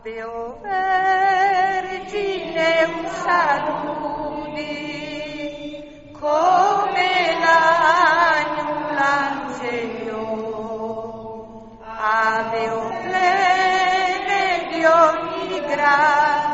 Ave o Vergine un saludi, come l'agnum l'angelo. Ave o plene di ogni grazia,